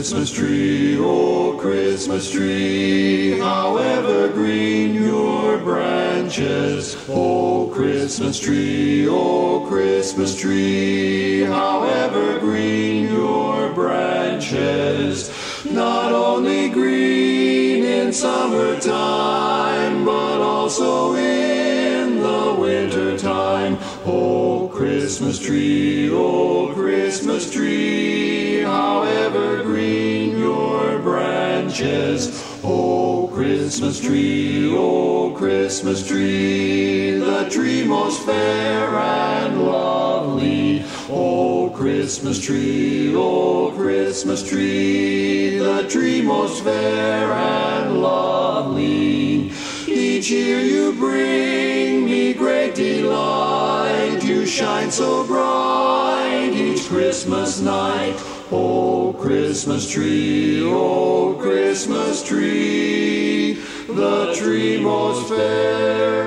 Christmas tree, oh Christmas tree, how evergreen your branches. Oh Christmas tree, how evergreen your branches. Not only green in summertime, but also in the winter time. Oh Christmas tree, how evergreen your branches. Oh Christmas tree, the tree most fair and lovely. Oh Christmas tree, the tree most fair and lovely. Each year you bring me great delight. You shine so bright each Christmas night. Oh Christmas tree, the tree most fair